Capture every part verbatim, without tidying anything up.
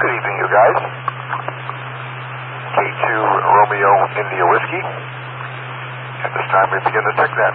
Good evening, you guys. K two Romeo India Whiskey. At this time, we begin the TechNet.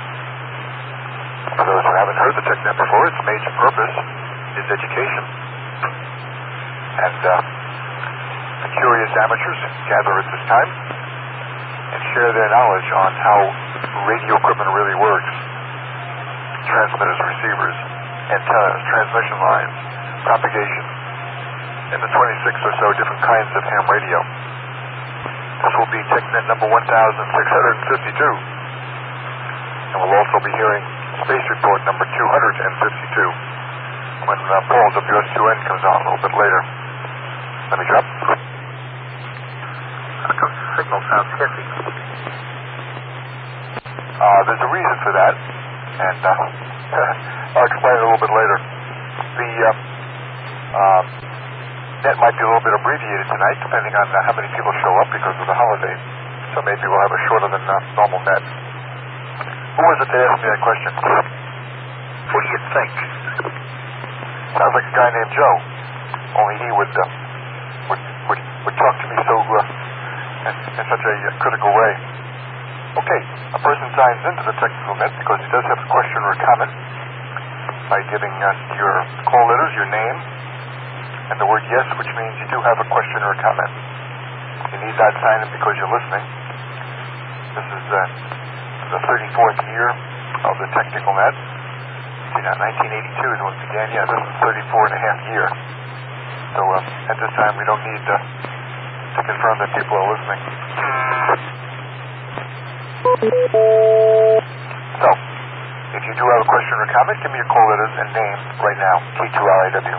For those who haven't heard the TechNet before, its major purpose is education. And uh, the curious amateurs gather at this time and share their knowledge on how radio equipment really works. Transmitters, receivers, antennas, transmission lines, propagation, and the twenty-six or so different kinds of ham radio. This will be TechNet number one thousand six hundred fifty-two. And we'll also be hearing Space Report number two hundred fifty-two when uh, Paul W S two N comes on a little bit later. Let me drop. How come the signal sounds iffy? Uh, there's a reason for that, and uh, I'll explain it a little bit later. The uh, uh, net might be a little bit abbreviated tonight, depending on uh, how many people show up because of the holiday. So maybe we'll have a shorter than uh, normal net. Who was it that asked me that question? What do you think? Sounds like a guy named Joe. Only he would uh, would, would would talk to me so uh, in, in such a uh, critical way. Okay, a person signs into the technical net because he does have a question or a comment by giving us your call letters, your name, and the word yes, which means you do have a question or a comment. You need that sign in because you're listening. This is uh, the thirty-fourth year of the technical net. See, now nineteen eighty-two is when it began. Yeah, this is thirty-four and a half year. So uh, at this time, we don't need uh, to confirm that people are listening. So, if you do have a question or comment, give me your call letters and name right now. K two R I W.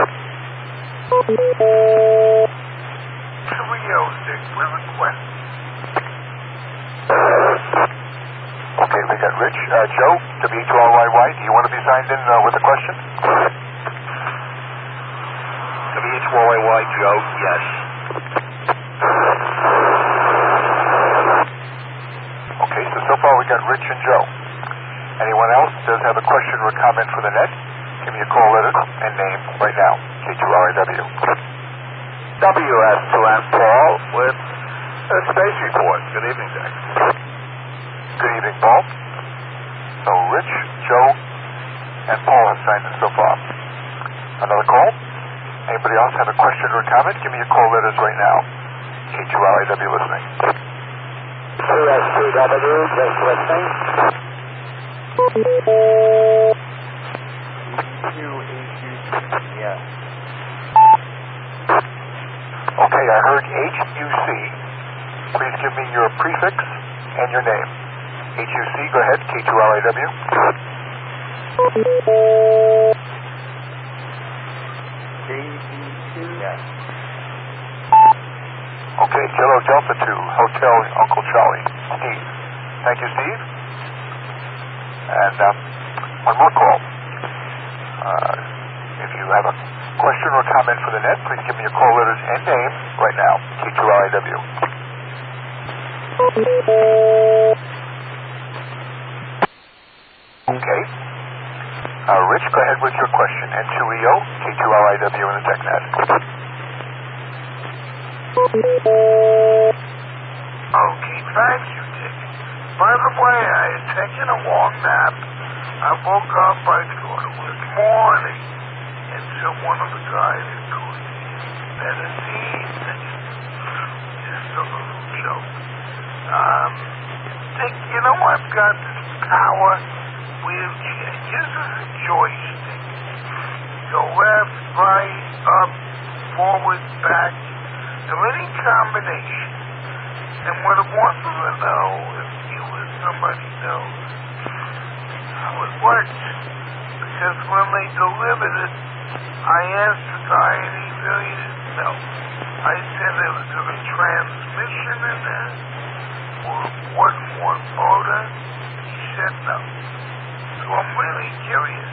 Rio six with a question. Okay, we got Rich. Uh, Joe, W two R Y Y, do you want to be signed in uh, with a question? W two R Y Y, Joe, yes. Okay, so so far we got Rich and Joe. Anyone else does have a question or a comment for the net? Give me your call letter and name right now. K two R I W. W S two N Paul with a Space Report. Good evening, Dick. Good evening, Paul. So Rich, Joe, and Paul have signed in so far. Another call? Anybody else have a question or a comment? Give me your call letters right now. K two R I W listening. C S T W, just listening. Yeah. Okay, I heard H U C. Please give me your prefix and your name. H U C, go ahead, K two R I W. J D two, yes. Okay, Kilo Delta two, Hotel Uncle Charlie. Steve. Thank you, Steve. And uh, one more call. Uh, if you have a question or comment for the net, please give me your call letters and name right now. K two R I W. Okay. Uh, Rich, go ahead with your question. N two E O, K two R I W in the TechNet. Okay, thank you, Dick. By the way, I had taken a long nap. I woke up, I thought it was morning. And so one of the guys had told me medicine. Just a little joke. Um, Dick, you know, I've got this power wheelchair. Uses a joystick. Go left, right, up, forward, back. So any combination. And what I wanted to know, if you or somebody knows, how it works. Because when they delivered it, I asked the guy and he really didn't know. I said there was a transmission in there, or one more motor. He said no. So I'm really curious.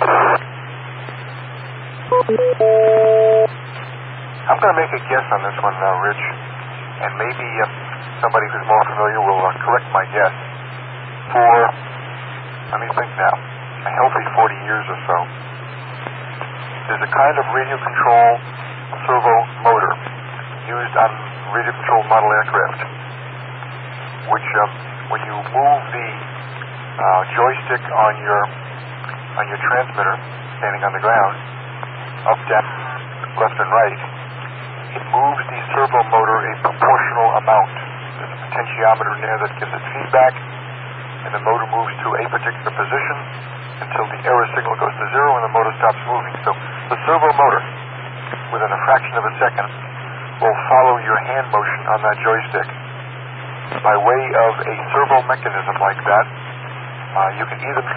I'm going to make a guess on this one, uh, Rich, and maybe uh, somebody who's more familiar will uh, correct my guess. For, let me think now, a healthy forty years or so, there's a kind of radio control servo motor used on radio-controlled model aircraft, which um, when you move the uh, joystick on your on your transmitter, standing on the ground, up, down, left, and right, it moves the servo motor a proportional amount. There's a potentiometer in there that gives it feedback, and the motor moves to a particular position until the error signal goes to zero and the motor stops moving. So the servo motor, within a fraction of a second, will follow your hand motion on that joystick. By way of a servo mechanism like that, uh, you can either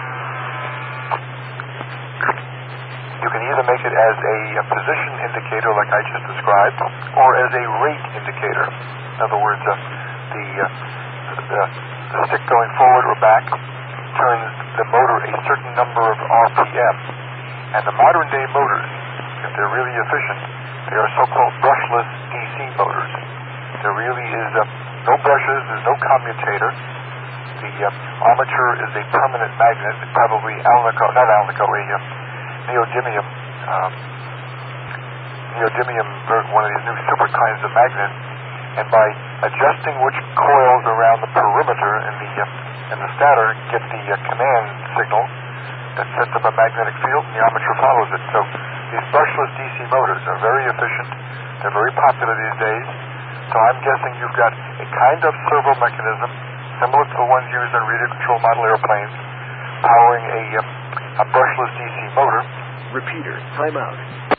you can either make it as a, a position indicator like I just described, or as a rate indicator. In other words, uh, the, uh, the the stick going forward or back turns the motor a certain number of R P M. And the modern day motors, if they're really efficient, they are so-called brushless D C motors. There really is uh, no brushes, there's no commutator. The uh, armature is a permanent magnet, probably alnico, not alnico, a uh, neodymium, um, neodymium, one of these new super kinds of magnet. And by adjusting which coils around the perimeter in the uh, in the stator get the uh, command signal that sets up a magnetic field, and the armature follows it. So these brushless D C motors are very efficient. They're very popular these days. So I'm guessing you've got a kind of servo mechanism similar to the ones used in radio-controlled model airplanes, powering a, uh, a brushless D C motor. Repeater, time out.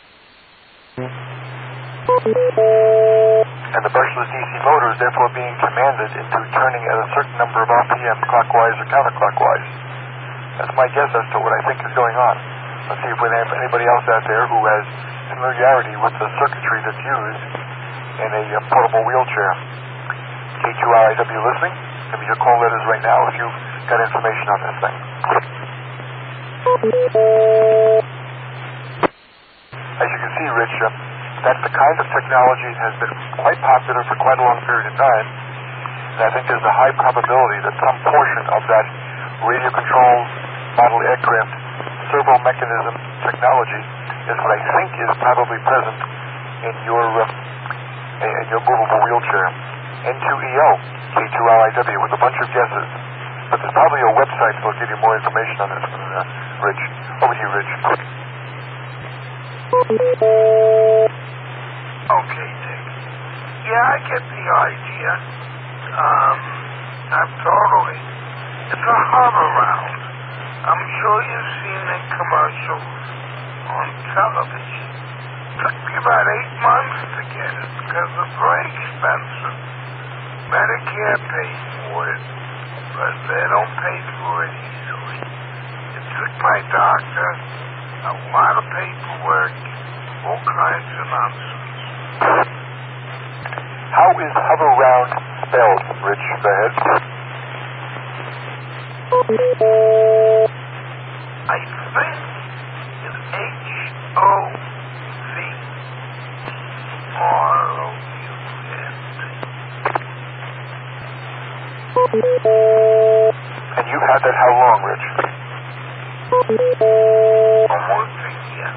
And the brushless D C motor is therefore being commanded into turning at a certain number of R P M, clockwise or counterclockwise. That's my guess as to what I think is going on. Let's see if we have anybody else out there who has familiarity with the circuitry that's used in a uh, portable wheelchair. K two R I W listening? Give me your call letters right now if you've got information on this thing. As you can see, Rich, uh, that's the kind of technology that has been quite popular for quite a long period of time. And I think there's a high probability that some portion of that radio-controlled model aircraft servo mechanism technology is what I think is probably present in your uh, in your movable wheelchair. N two E O, K two R I W, with a bunch of guesses. But there's probably a website that will give you more information on this one, uh, Rich. Over to you, Rich. Okay, Dick. Yeah, I get the idea. Um, I'm totally. It's a hover-round. I'm sure you've seen the commercials on television. Took me about eight months to get it because it's very expensive. Medicare pays for it, but they don't pay for it easily. It took my doctor a lot of paperwork, all kinds of nonsense. How is hover round spelled, Rich? Go ahead. I think it's H O V R O U N D. And you've had that how long, Rich? Almost a year.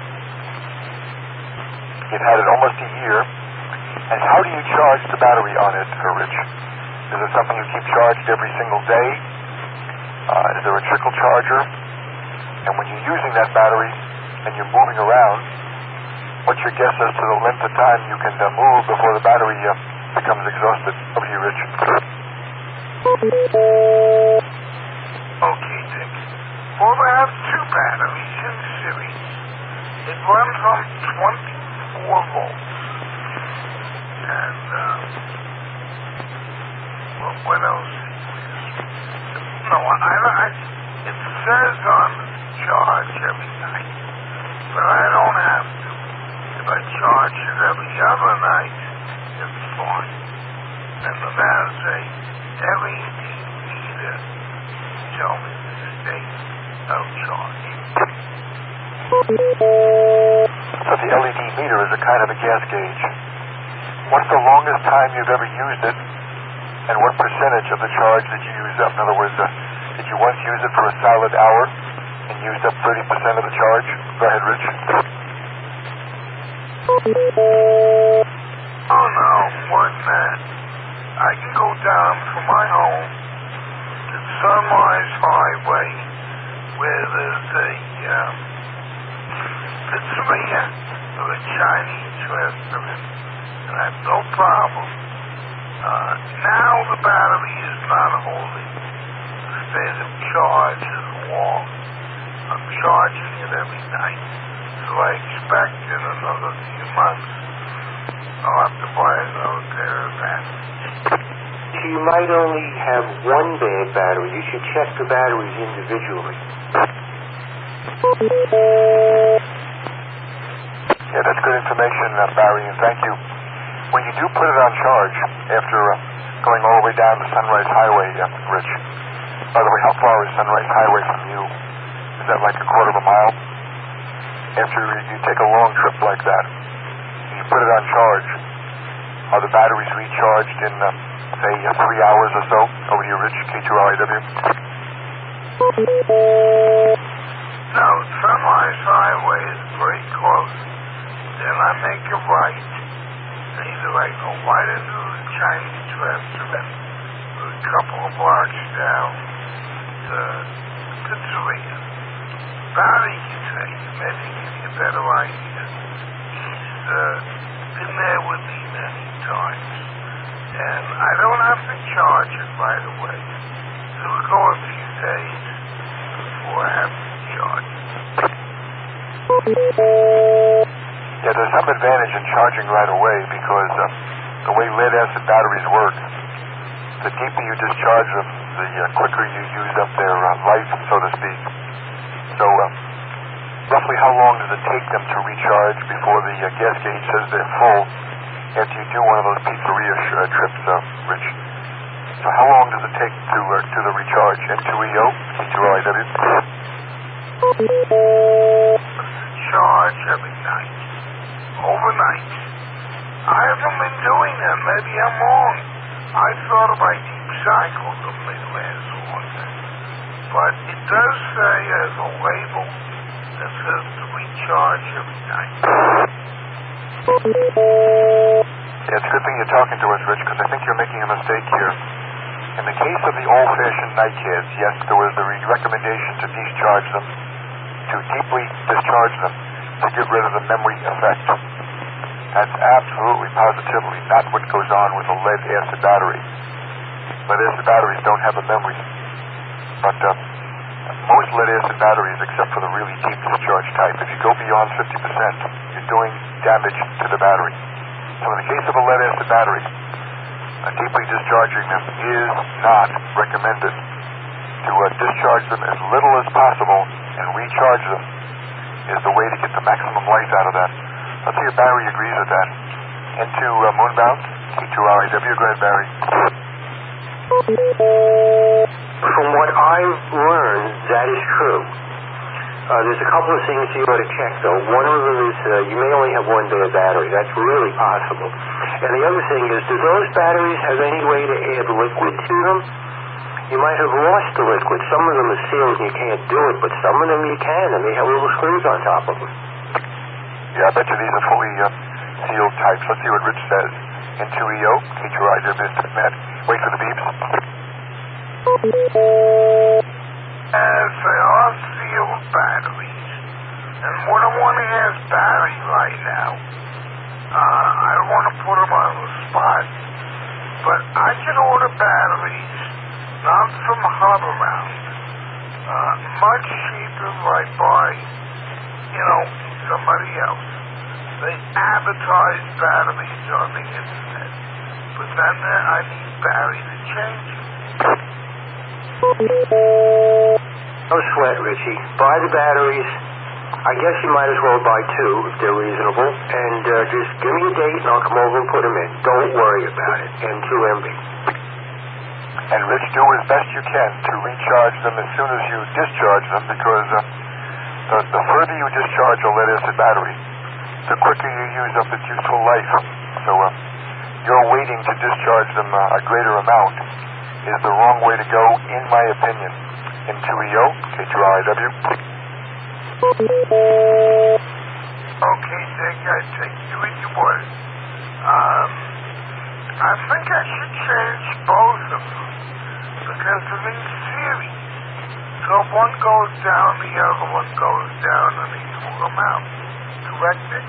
You've had it almost a year. And how do you charge the battery on it, uh, Rich? Is it something you keep charged every single day? Uh, is there a trickle charger? And when you're using that battery and you're moving around, what's your guess as to the length of time you can uh, move before the battery uh, becomes exhausted? Over to you, Rich. Okay, Dick. Well, I have two batteries in series. It runs on twenty-four volts. And, um, well, what else is this? No, I, I, it says on charge every night, but I don't have to. If I charge it every other night, it's fine. And then there's a L E D meter tell me the state of charge. So the L E D meter is a kind of a gas gauge. What's the longest time you've ever used it, and what percentage of the charge did you use up? In other words, uh, did you once use it for a solid hour and used up thirty percent of the charge? Go ahead, Rich. Oh no, more than that. I can go down from my home to Sunrise Highway where there's a um, pizzeria or a Chinese restaurant, and I have no problem. Uh, now the battery is not holding a state of charge as long. I'm charging it every night, so I expect in another few months I'll have to buy another pair of batteries. You might only have one bad battery. You should check the batteries individually. Yeah, that's good information, uh, Barry, and thank you. When you do put it on charge after uh, going all the way down to Sunrise Highway, uh, Rich, by the way, how far is Sunrise Highway from you? Is that like a quarter of a mile? After you take a long trip like that, and you put it on charge, are the batteries recharged in, uh, say, uh, three hours or so? Over to you, Rich, K two R I W. No, Sunrise Highway is very close. Then I make a right. And either I go right into the Chinese restaurant or a couple of blocks down to the pizzeria. Barry can tell you, maybe give you a better idea. He's uh, been there with me many times. And I don't have to charge it right away. It'll go a few days before I have to charge it. Yeah, there's some advantage in charging right away because uh, the way lead-acid batteries work, the deeper you discharge them, the uh, quicker you use up their uh, life, so to speak. So, uh, roughly how long does it take them to recharge before the uh, gas gauge says they're full after you do one of those pizzeria sh- uh, trips, uh, Rich? So how long does it take to uh, do the recharge? N two E O, K two R I W? Charge every night. Overnight. I haven't been doing that. Maybe I'm wrong. I thought if I deep cycled them, they'd last longer. But it does say as a label that says to recharge every night. Yeah, it's a good thing you're talking to us, Rich, because I think you're making a mistake here. In the case of the old-fashioned NiCads, yes, there was the re- recommendation to discharge them, to deeply discharge them, to get rid of the memory effect. That's absolutely, positively not what goes on with a lead-acid battery. Lead-acid batteries don't have a memory. But uh, most lead-acid batteries, except for the really deep discharge type, if you go beyond fifty percent, you're doing damage to the battery. So in the case of a lead-acid battery, uh, deeply discharging them is not recommended. To uh, discharge them as little as possible and recharge them is the way to get the maximum life out of that. Let's see if Barry agrees with that. Into uh, Moonbound, K two R I W. Go ahead, Barry. From what I've learned, that is true. Uh, there's a couple of things you ought to check, though. One of them is uh, you may only have one bad battery. That's really possible. And the other thing is, do those batteries have any way to add liquid to them? You might have lost the liquid. Some of them are sealed and you can't do it, but some of them you can, and they have little screws on top of them. Yeah, I bet you these are fully uh, sealed types. Let's see what Rich says. N two E O, K two R I W, Mister Matt. Wait for the beeps. As they are sealed batteries, and what I want to ask Barry right now, uh, I don't want to put him on the spot, but I can order batteries not from Hoveround, uh, much cheaper if I buy, you know, somebody else. They advertise batteries on the internet, but then uh, I need Barry to change it. No sweat, Richie. Buy the batteries. I guess you might as well buy two if they're reasonable. And uh, just give me a date and I'll come over and put them in. Don't worry about it. N two M B. And Rich, do as best you can to recharge them as soon as you discharge them, because uh, the, the further you discharge a lead-acid battery, the quicker you use up its useful life. So uh, you're waiting to discharge them uh, a greater amount is the wrong way to go, in my opinion. N two E O, K two R I W. Okay, Dick, I take you at your word. Um, I think I should change both of them because they're in series. So if one goes down, the other one goes down an equal amount. Correct, Dick?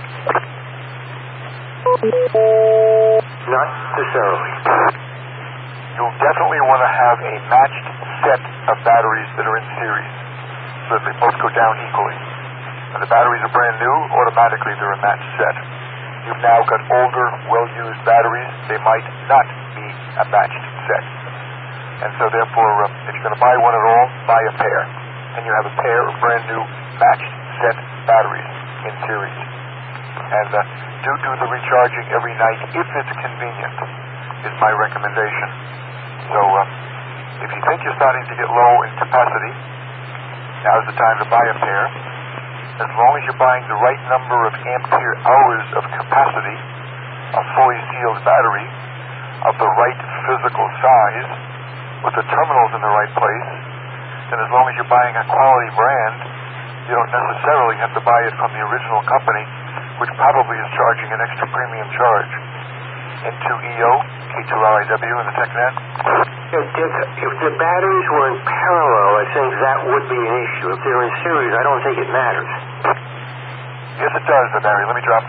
Not necessarily. You'll definitely want to have a matched set of batteries that are in series so that they both go down equally. When the batteries are brand new, automatically they're a matched set. You've now got older, well-used batteries. They might not be a matched set. And so therefore, uh, if you're going to buy one at all, buy a pair. And you have a pair of brand new matched set batteries in series. And uh, do do the recharging every night if it's convenient, is my recommendation. So uh, if you think you're starting to get low in capacity, now's the time to buy a pair. As long as you're buying the right number of ampere hours of capacity, a fully sealed battery of the right physical size, with the terminals in the right place, then as long as you're buying a quality brand, you don't necessarily have to buy it from the original company, which probably is charging an extra premium charge. N two E O, K two R I W, and the TechNet. Yeah, Dick, if the batteries were in parallel, I think that would be an issue. If they're in series, I don't think it matters. Yes, it does, the Barry. Let me drop.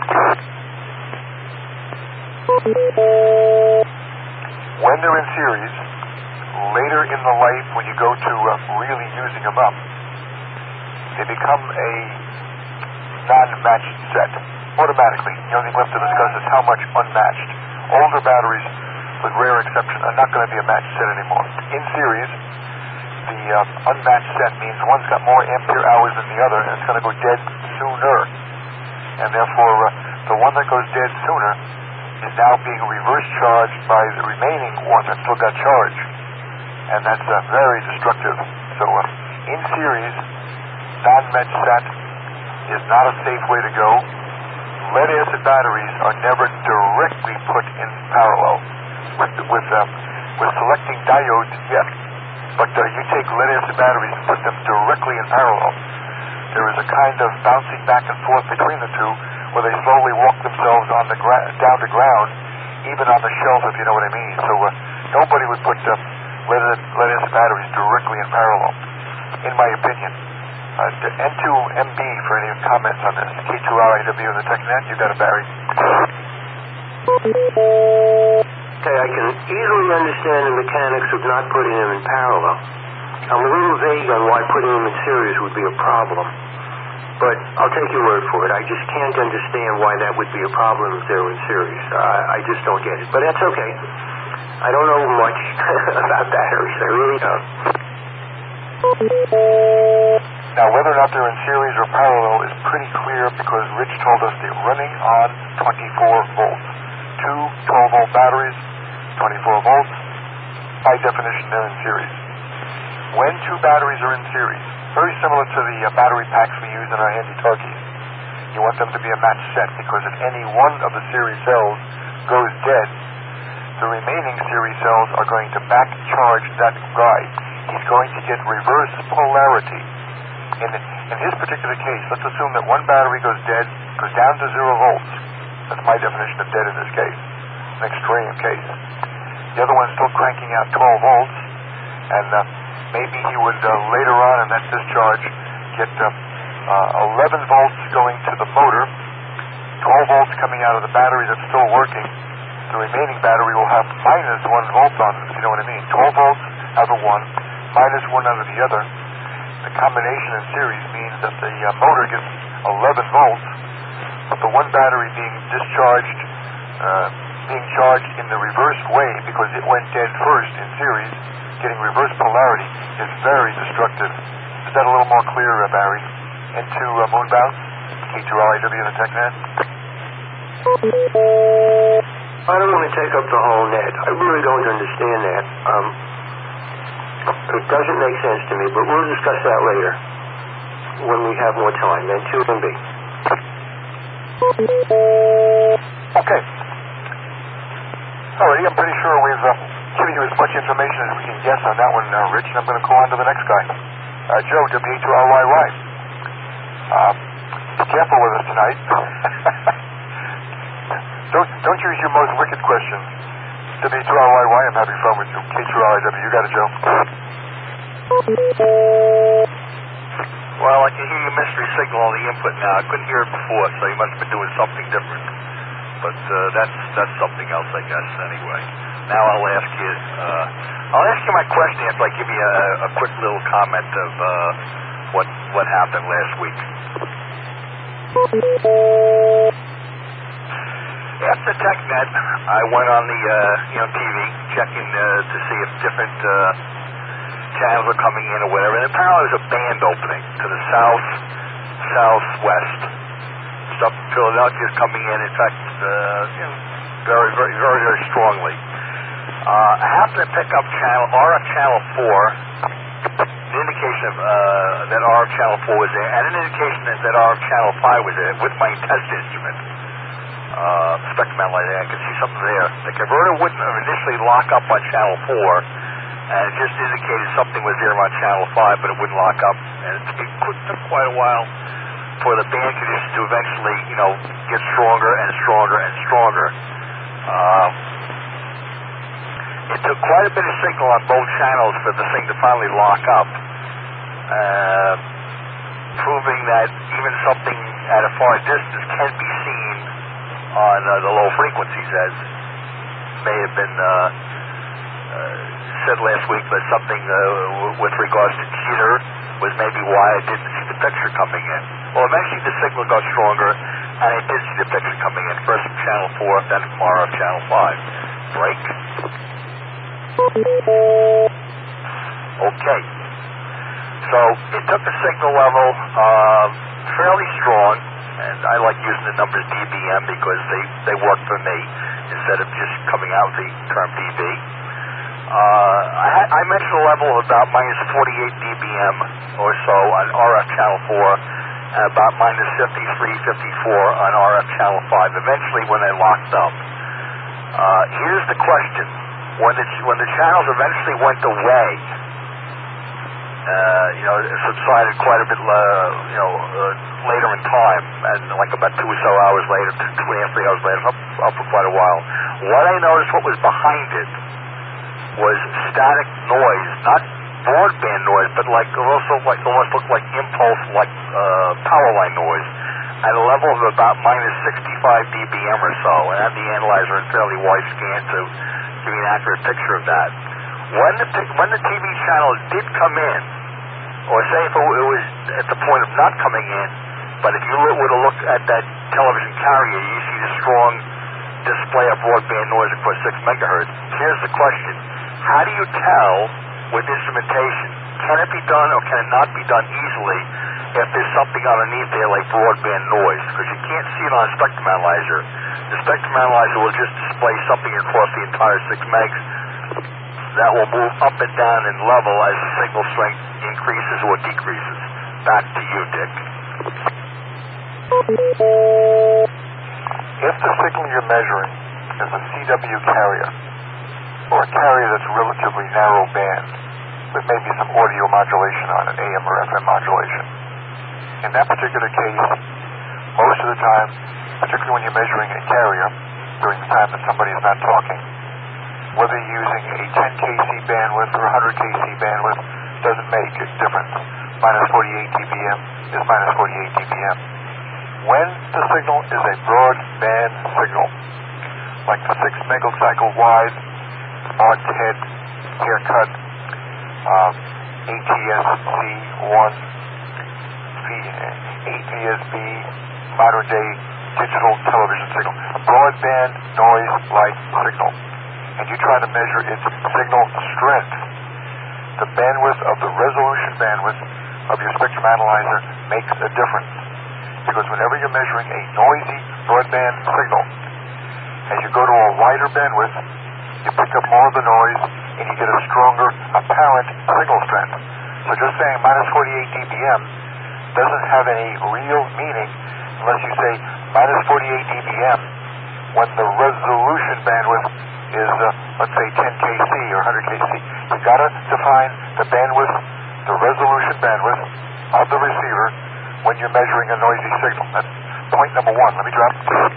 When they're in series, later in the life, when you go to uh, really using them up, they become a non-matched set automatically. The only thing left to discuss is how much unmatched. Older batteries, with rare exception, are not going to be a matched set anymore. In series, the uh, unmatched set means one's got more ampere hours than the other, and it's going to go dead sooner. And therefore, uh, the one that goes dead sooner is now being reverse charged by the remaining one that still got charge. And that's uh, very destructive. So uh, in series, non-matched set is not a safe way to go. Lead-acid batteries are never directly put in parallel. With with, um, with selecting diodes, yes. But uh, you take lead-acid batteries and put them directly in parallel. There is a kind of bouncing back and forth between the two where they slowly walk themselves on the gra- down to ground, even on the shelf, if you know what I mean. So uh, nobody would put uh, lead-acid batteries directly in parallel, in my opinion. Uh, N two M B for any comments on this. K two R I W and the TechNet, you got it, Barry. Okay, I can easily understand the mechanics of not putting them in parallel. I'm a little vague on why putting them in series would be a problem. But I'll take your word for it. I just can't understand why that would be a problem if they were in series. I, I just don't get it. But that's okay. I don't know much about batteries. I really don't. Now, whether or not they're in series or parallel is pretty clear because Rich told us they're running on twenty-four volts. Two twelve-volt batteries, twenty-four volts. By definition, they're in series. When two batteries are in series, very similar to the uh, battery packs we use in our handy-talkies, you want them to be a matched set because if any one of the series cells goes dead, the remaining series cells are going to back charge that guy. He's going to get reverse polarity. In, in his particular case, let's assume that one battery goes dead, goes down to zero volts. That's my definition of dead in this case, an extreme case. The other one's still cranking out twelve volts, and uh, maybe he would uh, later on in that discharge get uh, uh, eleven volts going to the motor, twelve volts coming out of the battery that's still working. The remaining battery will have minus one volt on it, if you know what I mean. twelve volts out of one, minus one out of the other. The combination in series means that the uh, motor gets eleven volts, but the one battery being discharged, uh, being charged in the reversed way because it went dead first in series, getting reverse polarity is very destructive. Is that a little more clear, uh, Barry? Into uh, Moonbounce, K two R I W and the TechNet? I don't want to take up the whole net. I really don't understand that. Um, it doesn't make sense to me, but we'll discuss that later when we have more time. Then two and B. Okay. Alrighty, I'm pretty sure we've uh, given you as much information as we can guess on that one, uh, Rich, and I'm going to go on to the next guy. Uh, Joe, W H O R Y Y. Uh, Be careful with us tonight. don't don't use your most wicked questions. W two R Y Y, I'm having fun with you. K two R I W, you got it, Joe. Well, I can hear your mystery signal on the input now. I couldn't hear it before, so you must have been doing something different. But uh, that's that's something else, I guess, anyway. Now I'll ask you, uh, I'll ask you my question after I give you a, a quick little comment of uh, what what happened last week. After TechNet, I went on the uh, you know T V checking uh, to see if different uh, channels are coming in or whatever. And apparently there's a band opening to the south, southwest. Stuff from Philadelphia is coming in. In fact, uh, you know, very, very, very, very strongly. Uh, I happened to pick up channel R F channel four, an indication of, uh, that R F channel four was there, and an indication that, that R F channel five was there with my test instrument. Uh, spectrum analyzer, I could see something there. The converter wouldn't initially lock up on channel four, and it just indicated something was there on channel five, but it wouldn't lock up. And it, it took quite a while for the band conditions to eventually, you know, get stronger and stronger and stronger. Uh, it took quite a bit of signal on both channels for the thing to finally lock up, uh, proving that even something at a far distance can be seen on uh, the low frequencies, as may have been uh, uh, said last week, but something uh, w- with regards to jitter was maybe why I didn't see the picture coming in. Well, eventually the signal got stronger, and I did see the picture coming in, first from channel four, then from R F channel five. Break. Okay. So it took the signal level uh, fairly strong, and I like using the numbers D B M because they, they work for me instead of just coming out with the term D B. Uh, I, I mentioned a level of about minus forty-eight D B M or so on R F channel four, and about minus fifty-three, fifty-four on R F channel five, eventually when they locked up. Uh, here's the question. When the, when the channels eventually went away, uh, you know, it subsided quite a bit, uh, you know, uh, later in time, and like about two or so hours later, two, two and a half, three hours later, up, up for quite a while. What I noticed, what was behind it, was static noise, not broadband noise, but like also like almost looked like impulse, like uh, power line noise, at a level of about minus sixty-five D B M or so, and I had the analyzer in fairly wide scan to give me an accurate picture of that. When the when the T V channel did come in, or say if it was at the point of not coming in, but if you were to look at that television carrier, you see the strong display of broadband noise across six megahertz. Here's the question. How do you tell with instrumentation? Can it be done or can it not be done easily if there's something underneath there like broadband noise? Because you can't see it on a spectrum analyzer. The spectrum analyzer will just display something across the entire six megs that will move up and down in level as the signal strength increases or decreases. Back to you, Dick. If the signal you're measuring is a C W carrier, or a carrier that's relatively narrow band, with maybe some audio modulation on it, A M or F M modulation. In that particular case, most of the time, particularly when you're measuring a carrier during the time that somebody is not talking, whether you're using a ten K C bandwidth or one hundred K C bandwidth doesn't make a difference. Minus forty-eight D B M is minus forty-eight D B M. When the signal is a broadband signal, like the six megacycle wide, arched head, haircut, uh, A T S C one, A T S B, modern day digital television signal, a broadband noise-like signal, and you try to measure its signal strength, the bandwidth of the resolution bandwidth of your spectrum analyzer makes a difference. Because whenever you're measuring a noisy broadband signal, as you go to a wider bandwidth, you pick up more of the noise and you get a stronger apparent signal strength. So just saying minus forty-eight D B M doesn't have any real meaning unless you say minus forty-eight D B M when the resolution bandwidth is, uh, let's say, ten K C or one hundred K C. You've got to define the bandwidth, the resolution bandwidth of the receiver when you're measuring a noisy signal. That's point number one. Let me drop.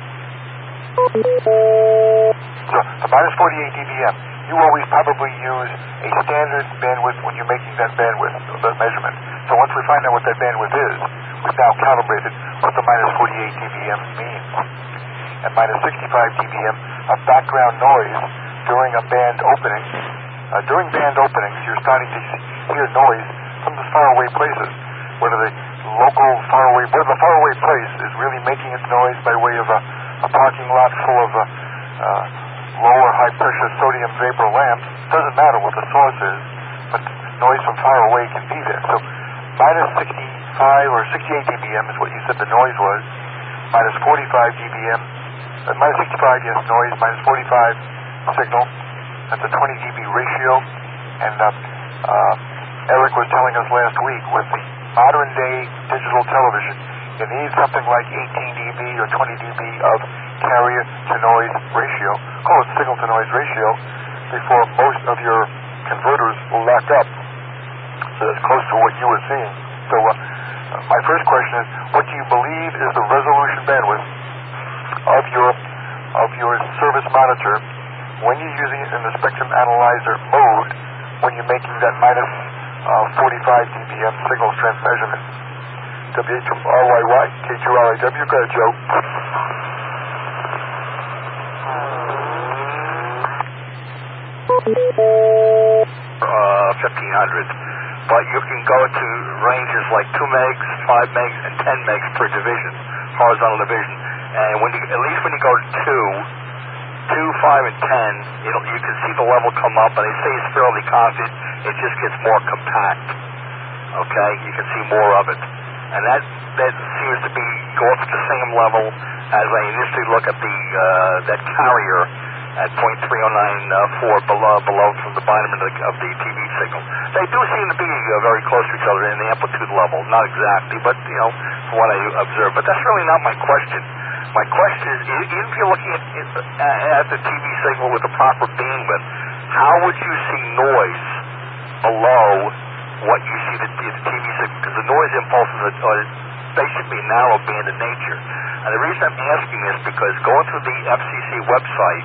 So, the minus forty-eight D B M, you always probably use a standard bandwidth when you're making that bandwidth, the measurement. So once we find out what that bandwidth is, we've now calibrated what the minus forty-eight D B M means. And minus sixty-five D B M of background noise during a band opening. Uh, during band openings, you're starting to hear noise from the faraway places. Whether the local faraway, whether the faraway place is really making its noise by way of a, a parking lot full of uh, uh, lower high pressure sodium vapor lamps, doesn't matter what the source is, but noise from far away can be there. So minus sixty-five or sixty-eight D B M is what you said the noise was. Minus forty-five D B M, uh, minus sixty-five, yes, noise, minus forty-five signal. That's a twenty D B ratio. And uh, uh, Eric was telling us last week with the modern day digital television, you need something like eighteen D B or twenty D B of carrier to noise ratio, call it signal to noise ratio, before most of your converters will lock up. So that's close to what you were seeing. So uh, my first question is, what do you believe is the resolution bandwidth of your of your service monitor when you're using it in the spectrum analyzer mode when you're making that minus uh, forty-five D B M signal strength measurement? W H R Y Y, K two R I W, go ahead, Joe. Uh, fifteen hundred. But you can go to ranges like two megs, five megs, and ten megs per division, horizontal division. And when you, at least when you go to two, two, five, and ten, it'll, you can see the level come up, and they say it's fairly constant. It just gets more compact. Okay, you can see more of it, and that that seems to be go up at the same level as I initially look at the uh, that carrier at point three oh nine four below below from the bottom of the, of the T V signal. They do seem to be uh, very close to each other in the amplitude level, not exactly, but you know, from what I observe. But that's really not my question. My question is, even if you're looking at, at the T V signal with the proper bandwidth, how would you see noise below what you see the, the T V signal? Because the noise impulses are, are basically narrow band in nature. And the reason I'm asking this because going through the F C C website,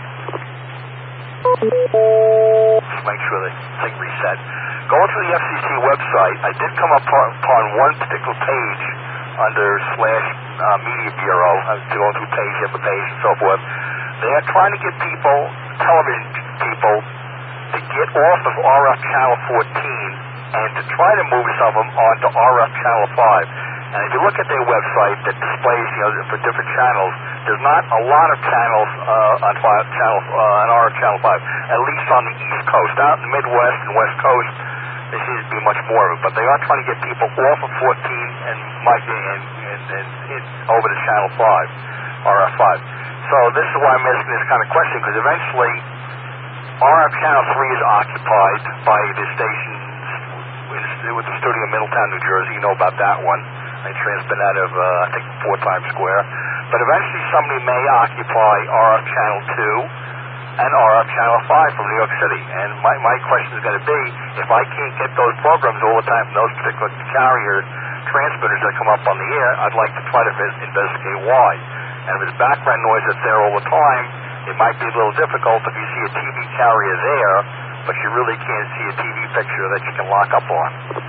let's make sure the thing reset. Going through the F C C website, I did come upon, upon one particular page under slash uh, Media Bureau, uh, going through page after page and so forth. They are trying to get people, television people, to get off of R F channel fourteen and to try to move some of them onto R F channel five. And if you look at their website that displays, you know, for different channels, there's not a lot of channels uh, on five, channel uh, on R F channel five, at least on the East Coast. Out in the Midwest and West Coast, there seems to be much more of it. But they are trying to get people off of fourteen and migrating and, and, and, and over to channel five, R F five. So this is why I'm asking this kind of question, because eventually R F channel three is occupied by the stations with the studio in Middletown, New Jersey. You know about that one. They transmit out of, uh, I think, four Times Square. But eventually somebody may occupy R F channel two and R F channel five from New York City. And my, my question is going to be, if I can't get those programs all the time from those particular carrier transmitters that come up on the air, I'd like to try to investigate why. And if it's background noise that's there all the time, it might be a little difficult if you see a T V carrier there, but you really can't see a T V picture that you can lock up on.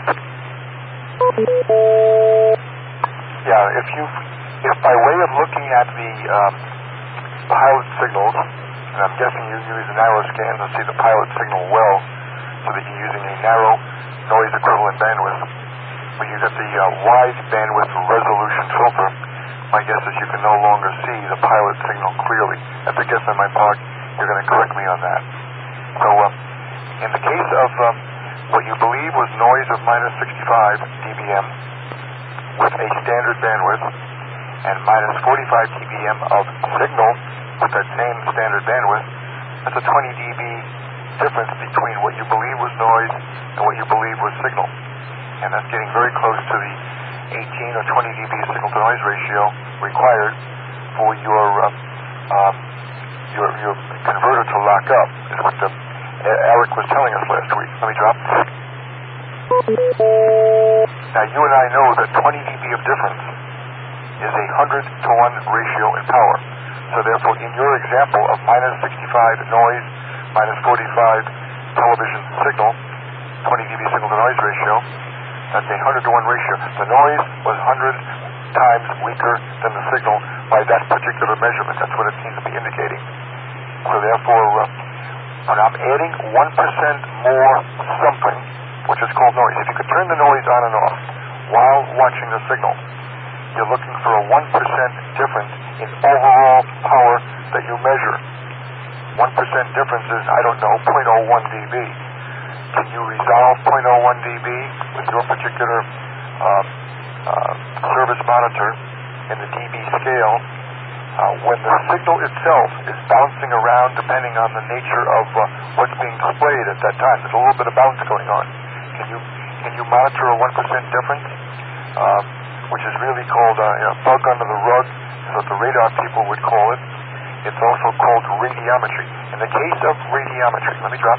Yeah, if you, if by way of looking at the um, pilot signals, and I'm guessing you use a narrow scan to see the pilot signal well, so that you're using a narrow noise equivalent bandwidth. When you get the uh, wide bandwidth resolution filter, my guess is you can no longer see the pilot signal clearly. That's a guess on my part. You're going to correct me on that. So, uh, in the case of um, what you believe was noise of minus sixty-five D B M with a standard bandwidth, and minus forty-five D B M of signal with that same standard bandwidth, that's a twenty D B difference between what you believe was noise and what you believe was signal. And that's getting very close to the eighteen or twenty D B signal to noise ratio required for your um, um, your your converter to lock up, is what the, uh, Eric was telling us last week. Let me drop. Now you and I know that twenty D B of difference is a hundred in your example of minus sixty-five noise, minus forty-five television signal, twenty dB signal to noise ratio, that's a one hundred to one ratio. The noise was one hundred times weaker than the signal by that particular measurement. That's what it seems to be indicating. So therefore, uh, when I'm adding one percent more something, which is called noise, if you could turn the noise on and off while watching the signal, you're looking for a one percent difference in overall power that you measure. one percent difference is, I don't know, zero point zero one dB. Can you resolve zero point zero one dB with your particular uh, uh, service monitor in the dB scale uh, when the signal itself is bouncing around depending on the nature of uh, what's being displayed at that time? There's a little bit of bounce going on. Can you can you monitor a one percent difference, uh, which is really called a you know, bug under the rug, is what the radar people would call it. It's also called radiometry. In the case of radiometry, let me drop.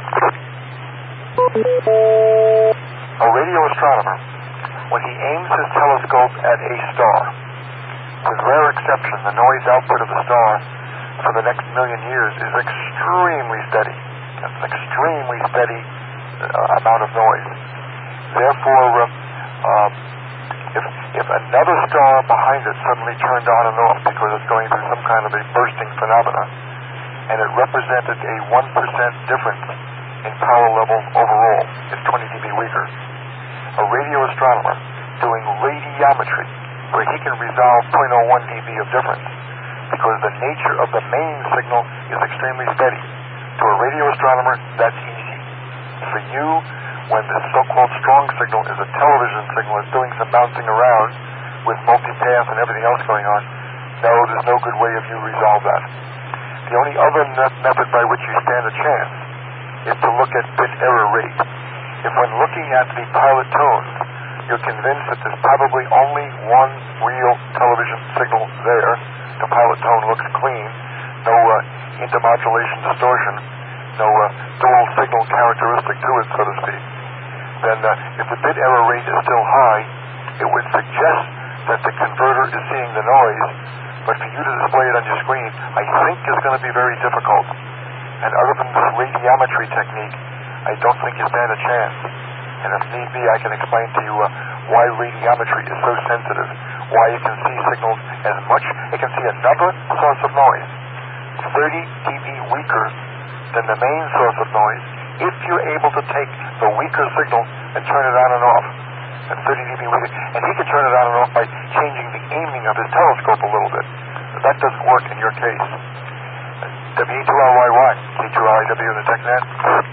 A radio astronomer, when he aims his telescope at a star, with rare exception, the noise output of the star for the next million years is extremely steady. It's an extremely steady uh, amount of noise. Therefore, uh, uh, if, if another star behind it suddenly turned on and off because it's going through some kind of a bursting phenomena, and it represented a one percent difference in power level overall, it's twenty dB weaker. A radio astronomer doing radiometry, where he can resolve zero point zero one dB of difference, because the nature of the main signal is extremely steady. To a radio astronomer, that's easy. For you, when the so-called strong signal is a television signal, it's doing some bouncing around with multipath and everything else going on, no, there's no good way of you resolve that. The only other me- method by which you stand a chance is to look at bit error rate. If when looking at the pilot tones, you're convinced that there's probably only one real television signal there, the pilot tone looks clean, no uh, intermodulation distortion, no uh, dual signal characteristic to it, so to speak, then uh, if the bit error rate is still high, it would suggest that the converter is seeing the noise, but for you to display it on your screen, I think is going to be very difficult. And other than this radiometry technique, I don't think you stand a chance. And if need be, I can explain to you uh, why radiometry is so sensitive, why you can see signals as much, it can see another source of noise, thirty dB weaker than the main source of noise, if you're able to take the weaker signal and turn it on and off, at thirty dB weaker. And he can turn it on and off by changing the aiming of his telescope a little bit. But that doesn't work in your case. W E two L Y Y, K two R I W in the TechNet.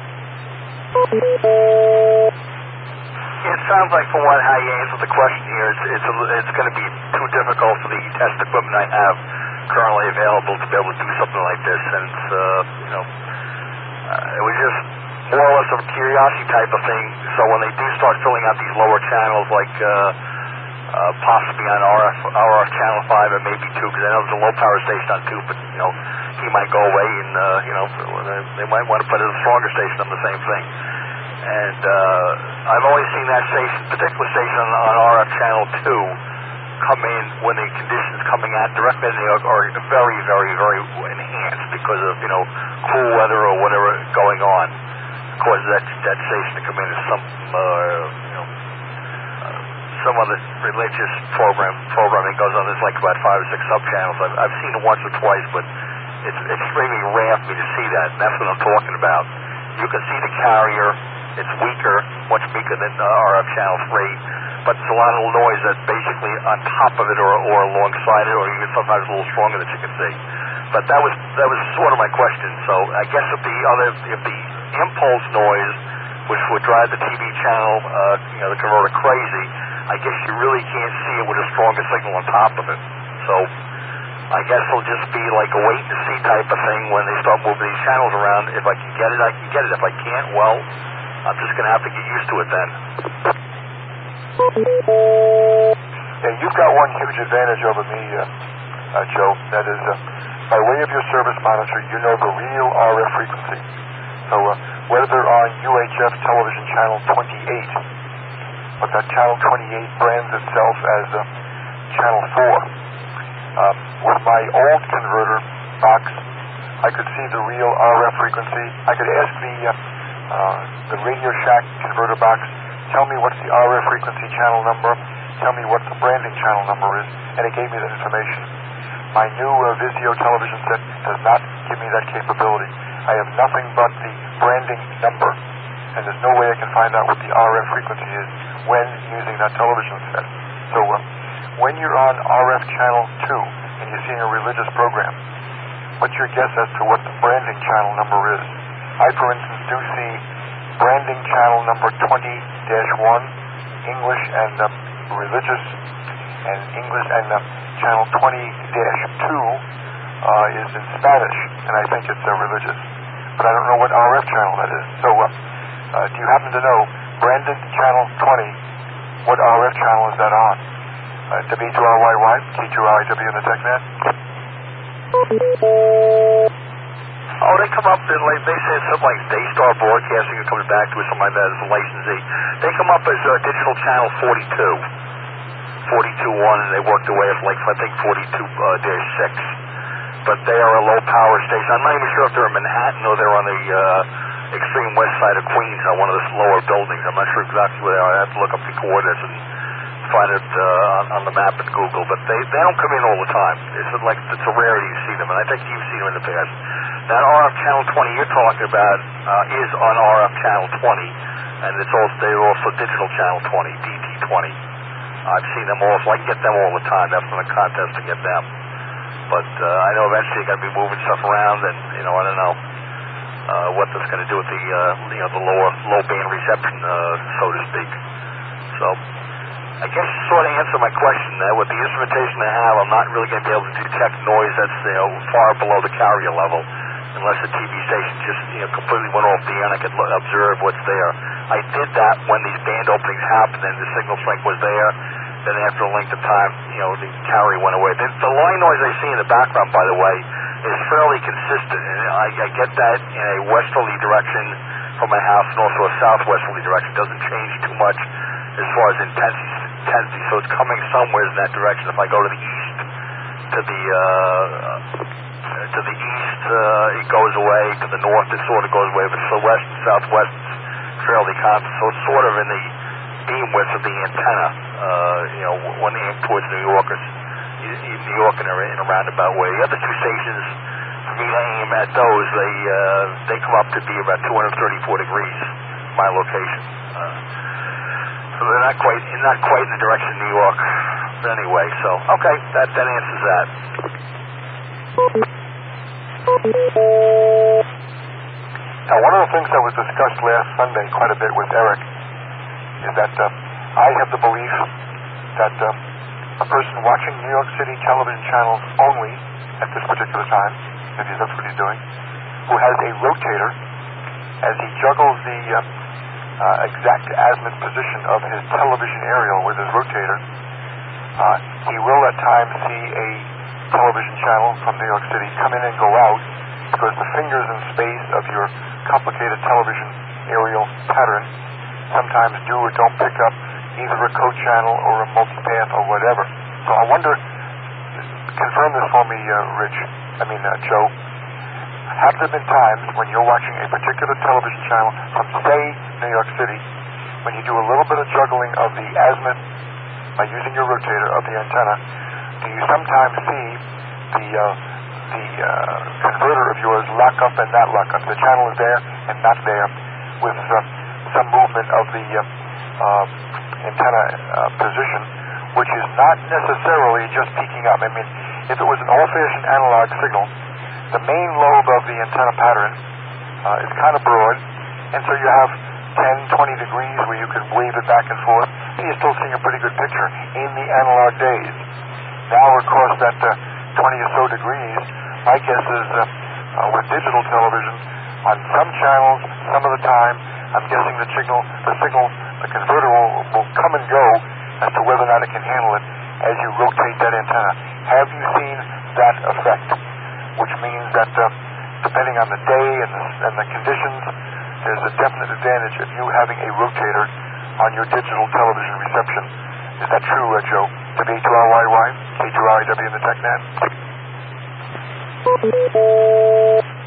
It sounds like from what how you answered the question here, it's it's, a, it's going to be too difficult for the test equipment I have currently available to be able to do something like this. And it's, uh, you know, uh, it was just more or less of a curiosity type of thing. So when they do start filling out these lower channels, like uh, uh, possibly on R F, R F channel five and maybe two, because I know there's a low power station on two, but you know he might go away, and uh, you know they might want to put a stronger station on the same thing. And uh, I've always seen that station, particular station on, on R F channel two, come in when the conditions coming out directly in the are, are very, very, very enhanced because of you know cool weather or whatever going on. Causes that that station to come in as some uh, you know uh, some other religious program programming goes on. There's like about five or six sub channels. I've, I've seen it once or twice, but it's extremely rare for me to see that. And that's what I'm talking about. You can see the carrier. It's weaker, much weaker than uh, R F channel three, but there's a lot of noise that's basically on top of it or, or alongside it, or even sometimes a little stronger that you can see. But that was that was sort of my question. So I guess if the other if the impulse noise, which would drive the T V channel, uh, you know, the converter crazy, I guess you really can't see it with a stronger signal on top of it. So I guess it'll just be like a wait and see type of thing when they start moving these channels around. If I can get it, I can get it. If I can't, well, I'm just going to have to get used to it then. Yeah, you've got one huge advantage over me, uh, uh, Joe. That is, uh, by way of your service monitor, you know the real R F frequency. So uh, whether on U H F television channel twenty-eight, but that channel twenty-eight brands itself as uh, channel four. Uh, with my old converter box I could see the real R F frequency. I could ask the uh, uh, the Radio Shack converter box, tell me what's the R F frequency channel number, tell me what the branding channel number is, and it gave me that information. My new uh, Vizio television set does not give me that capability. I have nothing but the branding number, and there's no way I can find out what the R F frequency is when using that television set. So uh, when you're on R F channel two and you're seeing a religious program, what's your guess as to what the branding channel number is? I, for instance, do see branding channel number twenty dash one, English and uh, religious, and English and uh, channel twenty dash two uh, is in Spanish, and I think it's uh, religious. But I don't know what R F channel that is. So uh, uh, do you happen to know, branded channel twenty, what R F channel is that on? Uh, W two R Y Y, K two R I W in the TechNet? Oh, they come up and like they say something like Daystar Broadcasting are coming back to us, something like that as a licensee. They come up as uh, digital channel forty-two, forty-two one, and they work their way up like I think forty-two dash six. But they are a low power station. I'm not even sure if they're in Manhattan or they're on the uh, extreme west side of Queens on one of the lower buildings. I'm not sure exactly where they are. I have to look up the coordinates and find it uh, on, on the map in Google. But they, they don't come in all the time. It's like it's a rarity to see them, and I think you've seen them in the past. That R F channel twenty you're talking about uh, is on R F channel twenty, and it's also they're also digital channel twenty, D T twenty. I've seen them all, so I can get them all the time. That's from the contest to get them. But uh, I know eventually you're going to be moving stuff around, and you know I don't know uh, what that's going to do with the uh, you know the lower low band reception, uh, so to speak. So I guess to sort of answer my question, uh, with the instrumentation I have, I'm not really going to be able to detect noise that's you know far below the carrier level, unless the T V station just you know completely went off the air and I could lo- observe what's there. I did that when these band openings happened and the signal strength was there. Then after a length of time, you know, the carrier went away. The, the line noise I see in the background, by the way, is fairly consistent. And I, I get that in a westerly direction from my house and also a southwesterly direction. It doesn't change too much as far as intensity. intensity. So it's coming somewhere in that direction. If I go to the east, to the uh, to the east, uh, it goes away. To the north, it sort of goes away. But to the west and southwest, it's fairly constant. So it's sort of in the beam width of the antenna, uh, you know, when they aim towards New Yorkers, New York in a, in a roundabout way. The other two stations, for me to aim at those, they uh, they come up to be about two hundred thirty-four degrees, my location. Uh, so they're not quite not quite in the direction of New York, but anyway. So okay, that that answers that. Now, one of the things that was discussed last Sunday quite a bit with Eric is that uh, I have the belief that uh, a person watching New York City television channels only at this particular time, if that's what he's doing, who has a rotator, as he juggles the uh, uh, exact azimuth position of his television aerial with his rotator, uh, he will at times see a television channel from New York City come in and go out because the fingers in space of your complicated television aerial pattern sometimes do or don't pick up either a code channel or a multipath or whatever. So I wonder, confirm this for me, uh, Rich, I mean, uh, Joe, have there been times when you're watching a particular television channel from, say, New York City, when you do a little bit of juggling of the azimuth by using your rotator of the antenna, do you sometimes see the uh, the uh, converter of yours lock up and not lock up? The channel is there and not there with uh, some movement of the uh, uh, antenna uh, position, which is not necessarily just peaking up. I mean, if it was an old-fashioned analog signal, the main lobe of the antenna pattern uh, is kind of broad, and so you have ten, twenty degrees where you can wave it back and forth, and you're still seeing a pretty good picture in the analog days. Now, of course, that uh, twenty or so degrees, my guess is uh, uh, with digital television, on some channels, some of the time, I'm guessing the signal, the signal, the converter will, will come and go as to whether or not it can handle it as you rotate that antenna. Have you seen that effect? Which means that uh, depending on the day and the, and the conditions, there's a definite advantage of you having a rotator on your digital television reception. Is that true, uh, Joe? W two R Y Y, K two R I W in the TechNet?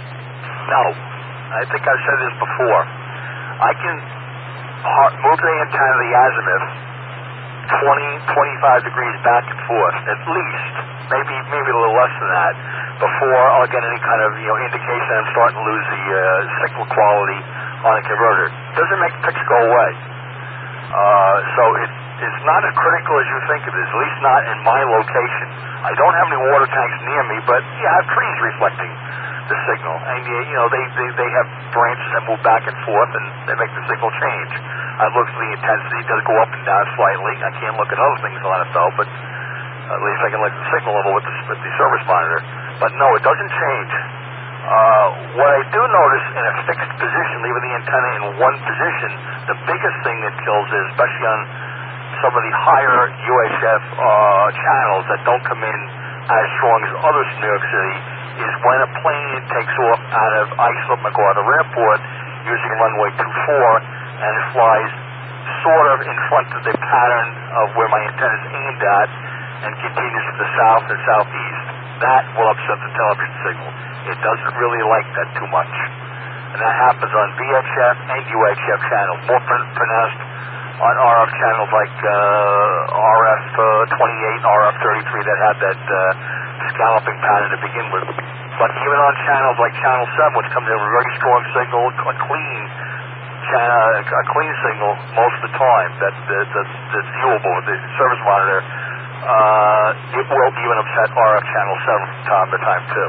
No. I think I've said this before. I can move the antenna to the azimuth twenty, twenty-five degrees back and forth, at least, maybe maybe a little less than that, before I'll get any kind of you know indication I'm starting to lose the uh, signal quality on the converter. Doesn't make the picture go away. Uh, so it, it's not as critical as you think it is, at least not in my location. I don't have any water tanks near me, but yeah, I have trees reflecting the signal, and you know they, they, they have branches that move back and forth, and they make the signal change. I've looked at the intensity; it does go up and down slightly. I can't look at other things on it though, but at least I can look at the signal level with the, with the service monitor. But no, it doesn't change. Uh, what I do notice in a fixed position, leaving the antenna in one position, the biggest thing that kills is, especially on some of the higher U H F uh, channels that don't come in as strong as others in New York City, is when a plane takes off out of Islip MacArthur Airport using runway two four and it flies sort of in front of the pattern of where my antenna is aimed at and continues to the south and southeast. That will upset the television signal. It doesn't really like that too much. And that happens on V H F and U H F channels, more pronounced on R F channels like uh, R F twenty-eight, R F thirty-three that have that uh, scalloping pattern to begin with. But even on channels like Channel seven, which comes in with a very strong signal, a clean channel, a clean signal most of the time that, that, that that's viewable with the service monitor, uh, it will even upset R F Channel seven from time to time too.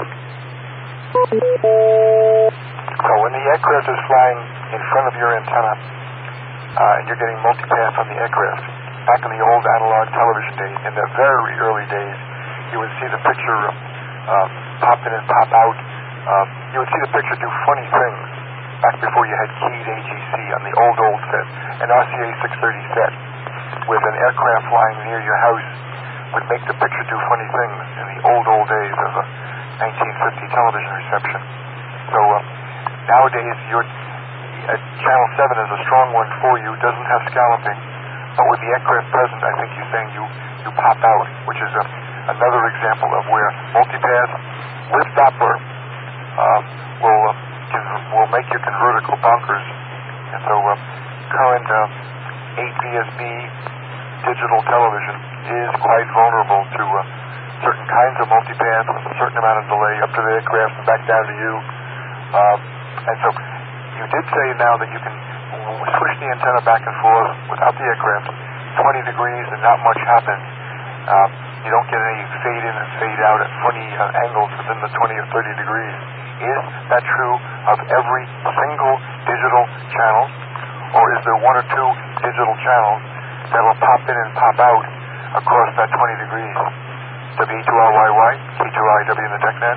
So when the aircraft is flying in front of your antenna, uh, and you're getting multipath on the aircraft, back in the old analog television days, in the very early days, you would see the picture uh, pop in and pop out. Uh, you would see the picture do funny things back before you had keyed A G C on the old, old set, an R C A six thirty set, with an aircraft flying near your house would make the picture do funny things in the old, old days of a nineteen fifty television reception. So uh, nowadays, your uh, Channel seven is a strong one for you, doesn't have scalloping, but with the aircraft present, I think you're saying you, you pop out, which is a, another example of where multipath with Doppler uh, will, uh, con- will make your converter go bonkers. And so uh, current uh, eight V S B digital television is quite vulnerable to uh, certain kinds of multipath with a certain amount of delay up to the aircraft and back down to you. Um, and so you did say now that you can switch the antenna back and forth without the aircraft, twenty degrees and not much happens. Um, you don't get any fade in and fade out at funny uh, angles within the twenty or thirty degrees. Is that true of every single digital channel? Or is there one or two digital channels that will pop in and pop out across that twenty degrees? W E two R Y Y, K two R I W in the TechNet?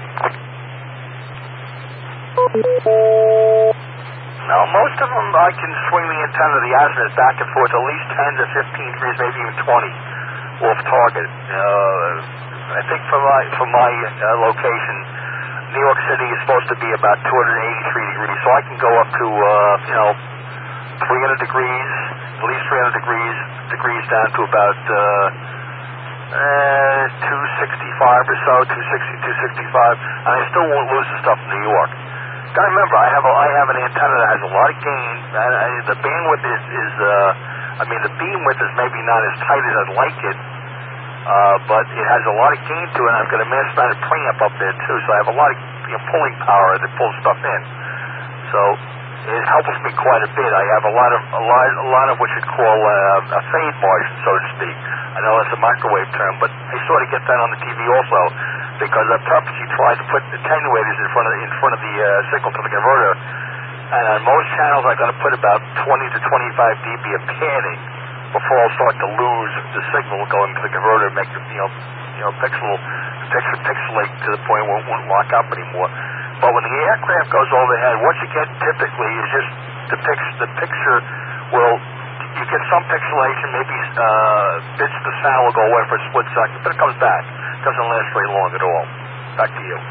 No, most of them I can swing the antenna to the azimuth back and forth at least ten to fifteen degrees, maybe even twenty off target. Uh, I think for my, for my uh, location, New York City is supposed to be about two hundred eighty-three degrees, so I can go up to, uh, you know, three hundred degrees, at least three hundred degrees, degrees down to about uh, uh, two sixty-five or so, two sixty, two sixty-five, and I still won't lose the stuff in New York. Gotta remember, I have a, I have an antenna that has a lot of gain. And I, the bandwidth is, is uh, I mean, the beam width is maybe not as tight as I'd like it, uh, but it has a lot of gain to it, and I've got a mass mounted preamp up there too, so I have a lot of you know, pulling power that pulls stuff in. So it helps me quite a bit. I have a lot of a lot, a lot of what you'd call uh, a fade margin, so to speak. I know that's a microwave term, but I sort of get that on the T V also, because I purposely tried to put attenuators in front of in front of the uh, signal to the converter, and on most channels I've got to put about twenty to twenty-five dB of padding before I'll start to lose the signal going to the converter, and make it you know you know pixel pixel pixelate to the point where it won't lock up anymore. But when the aircraft goes overhead, what you get typically is just the pix the picture will. You get some pixelation, maybe uh, bits of the sound will go away for a split second, but it comes back. It doesn't last very long at all. Back to you.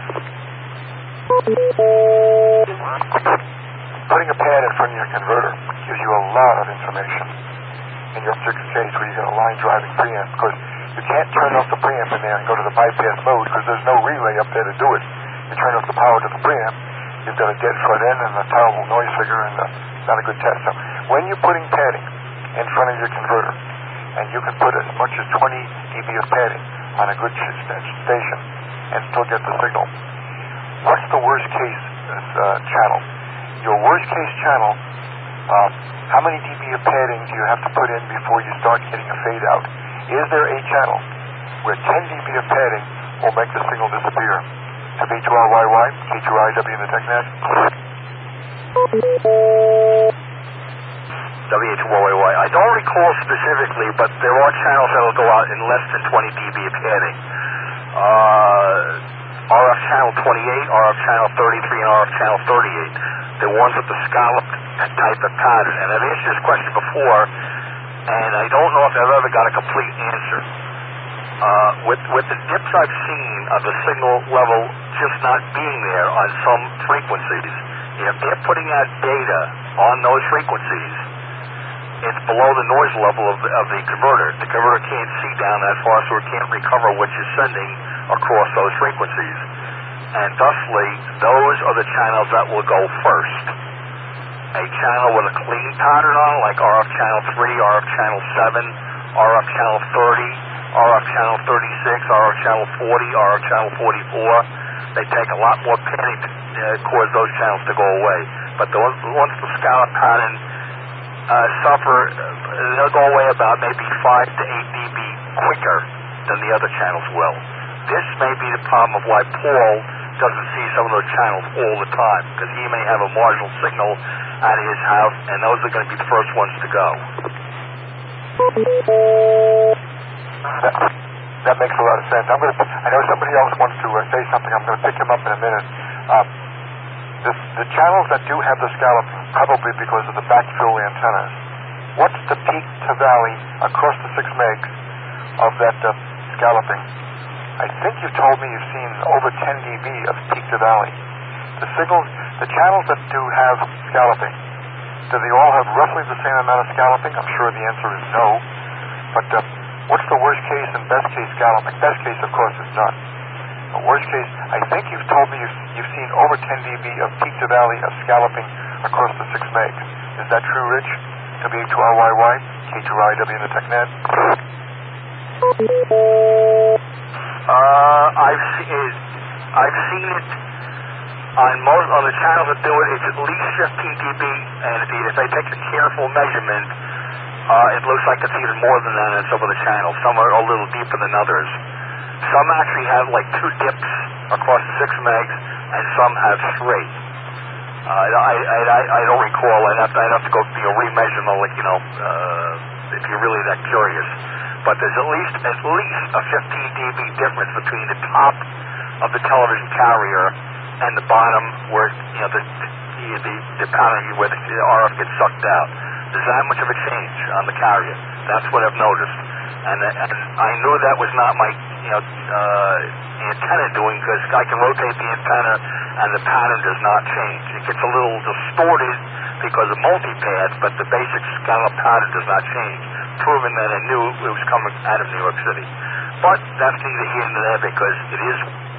Putting a pad in front of your converter gives you a lot of information in your particular case where you get a line driving preamp, because you can't turn off the preamp in there and go to the bypass mode because there's no relay up there to do it. You turn off the power to the preamp, you've got a dead front end and a terrible noise figure, and uh, not a good test. So when you're putting padding in front of your converter, and you can put as much as twenty dB of padding on a good ch- station and still get the signal, what's the worst case uh, channel? Your worst case channel, uh, how many dB of padding do you have to put in before you start getting a fade out? Is there a channel where ten dB of padding will make the signal disappear? To B two R Y Y, K two I W in the TechNet. W H Y Y. I don't recall specifically, but there are channels that will go out in less than twenty dB of padding. Uh, R F channel twenty-eight, R F channel thirty-three, and R F channel thirty-eight. The ones with the scalloped type of pattern. And I've answered this question before, and I don't know if I've ever got a complete answer. Uh, with, with the dips I've seen of the signal level just not being there on some frequencies, if they're putting out data on those frequencies, it's below the noise level of the, of the converter. The converter can't see down that far, so it can't recover what you're sending across those frequencies. And thusly, those are the channels that will go first. A channel with a clean pattern on, like R F channel three, R F channel seven, R F channel thirty, R F channel thirty-six, R F channel forty, R F channel forty-four. They take a lot more padding to uh, cause those channels to go away. But the ones, once the scallop pattern uh, suffer, uh, they'll go away about maybe five to eight dB quicker than the other channels will. This may be the problem of why Paul doesn't see some of those channels all the time, because he may have a marginal signal out of his house, and those are going to be the first ones to go. That, that makes a lot of sense. I'm going to. I know somebody else wants to uh, say something. I'm going to pick him up in a minute. Um, this, the channels that do have the scalloping, probably because of the backfill antennas, what's the peak to valley across the six megs of that uh, scalloping? I think you've told me you've seen over ten dB of peak to valley. The signals, the channels that do have scalloping, do they all have roughly the same amount of scalloping? I'm sure the answer is no. But uh, what's the worst case and best case scalloping? Best case, of course, is none. The worst case, I think you've told me you've, you've seen over ten dB of peak to valley of scalloping across the six megs. Is that true, Rich? W two R Y Y, K two I W in the TechNet. Uh, I've seen it. I've seen it on most on the channels that do it. It's at least fifteen dB, and if, you, if they take a careful measurement, uh, it looks like it's even more than that in some of the channels. Some are a little deeper than others. Some actually have like two dips across the six megs, and some have three. Uh, I, I, I, I don't recall. I'd have to, I'd have to go you know, remeasure them, like you know, uh, if you're really that curious. But there's at least at least a fifteen dB difference between the top of the television carrier and the bottom where you know the the the, the pattern where the, the R F gets sucked out. There's that much of a change on the carrier. That's what I've noticed, and and I knew that was not my you know uh, antenna doing, because I can rotate the antenna and the pattern does not change. It gets a little distorted because of multi-pad, but the basic scallop pattern does not change, proving that I knew it was coming out of New York City. But that's neither here nor there, because it is.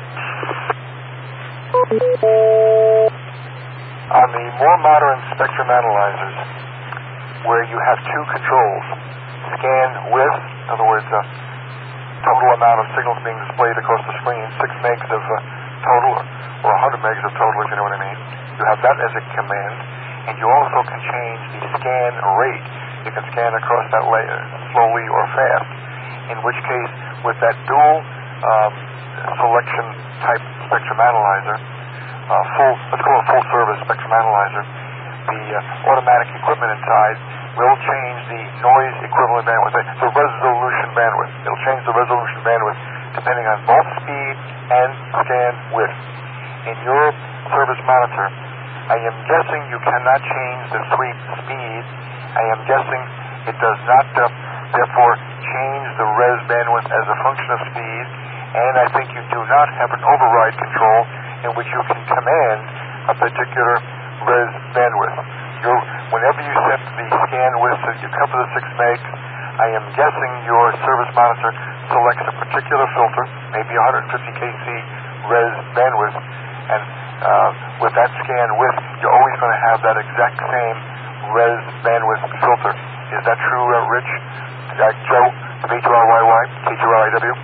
On the more modern spectrum analyzers, where you have two controls, scan width, in other words, uh, total amount of signals being displayed across the screen, six megs of uh, total, or one hundred megs of total, if you know what I mean. You have that as a command, and you also can change the scan rate. You can scan across that layer slowly or fast, in which case, with that dual um, selection type spectrum analyzer, uh, full, let's call it full service spectrum analyzer, the uh, automatic equipment inside will change the noise equivalent bandwidth, the resolution bandwidth. It'll change the resolution bandwidth depending on both speed and scan width. In your service monitor, I am guessing you cannot change the sweep speed. I am guessing it does not, uh, therefore, change the res bandwidth as a function of speed, and I think you do not have an override control in which you can command a particular res bandwidth. You're, whenever you set the scan width that you cover the six megs, I am guessing your service monitor selects a particular filter, maybe one hundred fifty K C res bandwidth, and uh, with that scan width, you're always going to have that exact same res bandwidth filter. Is that true, uh, Rich? Uh, Joe, K two R Y Y, K two R I W?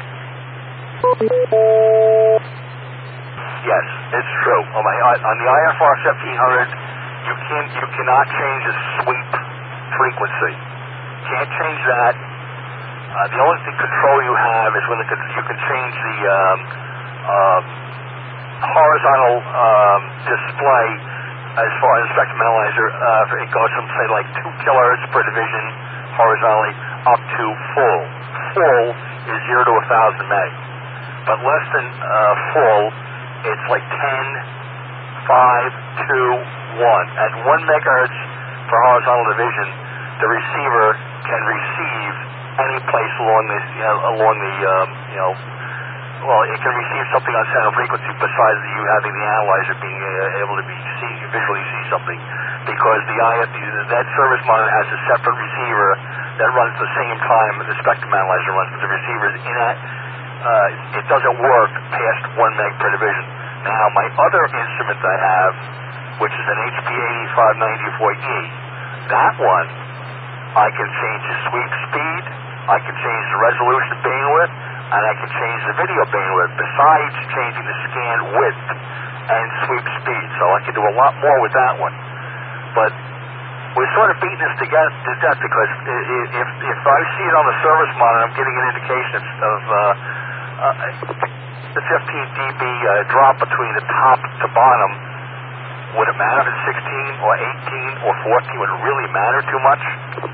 Yes, it's true. On, my, on the I F R seventeen hundred, you can you cannot change the sweep frequency. Can't change that. Uh, the only thing control you have is when the, you can change the um, uh, horizontal um, display as far as spectrum analyzer. Uh, it goes from say like two kilohertz per division horizontally up to full. Full is zero to a thousand meg, but less than uh, full, it's like ten, five, two, one. At one megahertz for horizontal division, the receiver can receive any place along the you know, along the um, you know well it can receive something on center frequency besides you having the analyzer being uh, able to be see visually see something, because the I F that service monitor has a separate receiver that runs the same time the spectrum analyzer runs, but the receiver is in it. Uh, it doesn't work past one meg per division. Now my other instrument I have, which is an H P eighty-five ninety-four E, that one I can change the sweep speed, I can change the resolution bandwidth, and I can change the video bandwidth, besides changing the scan width and sweep speed. So I can do a lot more with that one. But we're sort of beating this to death because if if I see it on the service monitor, I'm getting an indication of, of uh, uh, the fifteen D B uh, drop between the top to bottom. Would it matter if it's sixteen or eighteen or fourteen? Would it really matter too much?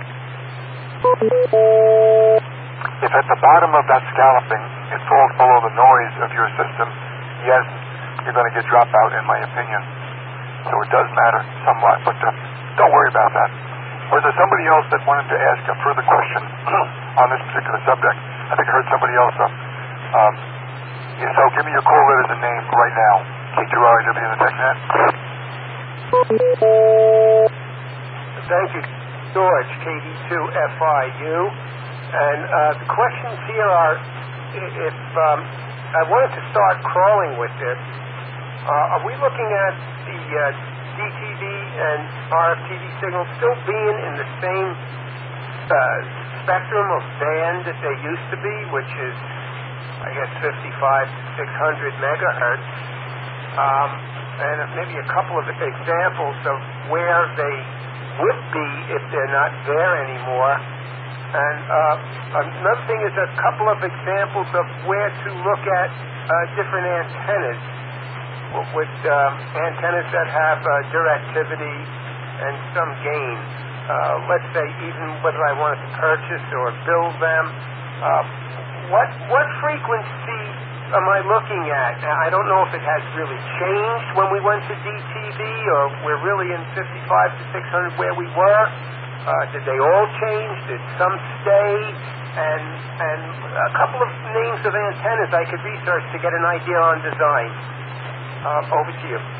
If at the bottom of that scalloping it falls below the noise of your system, yes, you're going to get dropout, in my opinion. So it does matter somewhat, but uh, don't worry about that. Was there somebody else that wanted to ask a further question on this particular subject? I think I heard somebody else. Uh, um, yeah, so give me your call letters and name right now. K two R I W in the TechNet. Thank you, George, K D two F I U. And uh, the questions here are, if um, I wanted to start crawling with this, uh, are we looking at the uh, D T V and R F T V signals still being in the same uh, spectrum of band that they used to be, which is, I guess, fifty-five to six hundred megahertz? Um, and maybe a couple of examples of where they would be if they're not there anymore. And uh, another thing is a couple of examples of where to look at uh, different antennas, with um, antennas that have uh, directivity and some gain. Uh, let's say even whether I wanted to purchase or build them. Uh, what what frequency am I looking at? Now, I don't know if it has really changed when we went to D T V, or we're really in fifty-five to six hundred where we were. Uh, did they all change? Did some stay? And and a couple of names of antennas I could research to get an idea on design. Uh, over to you.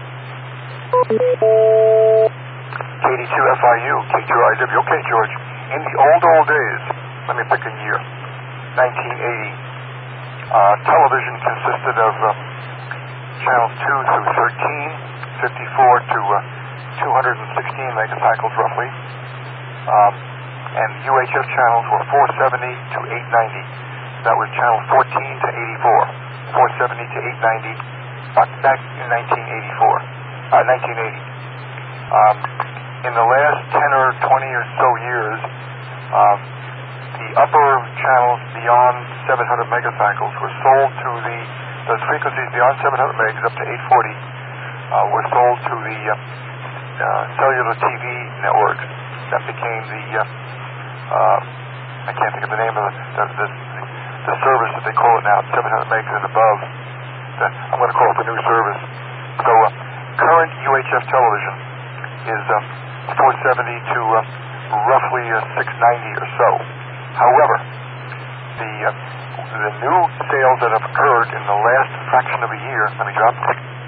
K D two F I U, K two R I W. Okay, George. In the old, old days, let me pick a year, nineteen eighty, uh, television consisted of uh, channels two through thirteen, fifty-four to uh, two hundred sixteen megacycles roughly. Um, and U H F channels were four seventy to eight ninety. That was channel fourteen to eighty-four. four seventy to eight ninety back in nineteen eighty-four, uh, nineteen eighty. Um, in the last ten or twenty or so years, um, the upper channels beyond seven hundred megacycles were sold to the, those frequencies beyond seven hundred megs up to eight forty uh, were sold to the uh, uh, cellular T V networks. That became the, uh, uh, I can't think of the name of the, the, the, the service that they call it now, seven hundred megs and above. The, I'm going to call it the new service. So uh, current U H F television is uh, four seventy to uh, roughly uh, six ninety or so. However, the uh, the new sales that have occurred in the last fraction of a year, let me drop.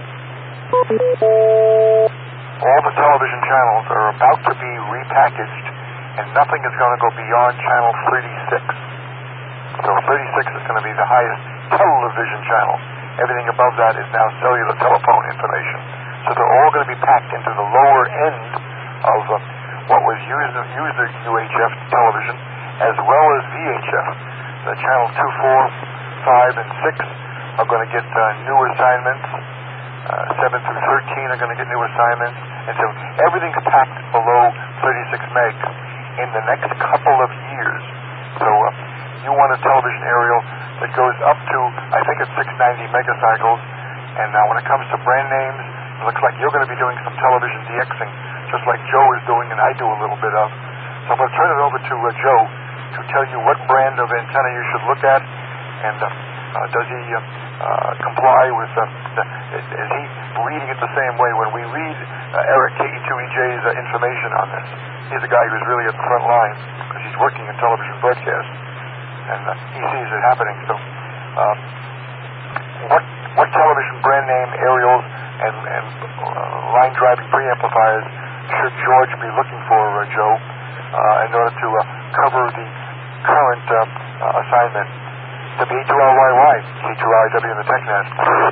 All the television channels are about to be repackaged, and nothing is going to go beyond channel thirty-six. So thirty-six is going to be the highest television channel. Everything above that is now cellular telephone information. So they're all going to be packed into the lower end of uh, what was user, user U H F television, as well as V H F. The channels two, four, five, and six are going to get uh, new assignments. Uh, seven through thirteen are going to get new assignments. And so everything's packed below thirty-six megs in the next couple of years. So uh, you want a television aerial that goes up to, I think it's six ninety megacycles. And now when it comes to brand names, it looks like you're going to be doing some television DXing, just like Joe is doing and I do a little bit of. So I'm going to turn it over to uh, Joe to tell you what brand of antenna you should look at, and uh, uh, does he uh, uh, comply with, uh, the, is, is he reading it the same way? When we read uh, Eric K E two E J's uh, information on this, he's a guy who's really at the front line because he's working in television broadcast, and uh, he sees it happening. So uh, what what television brand name aerials and, and uh, line driving preamplifiers should George be looking for, uh, Joe, uh, in order to uh, cover the current uh, uh, assignment? W E two L Y Y, K two R I W in the TechNet.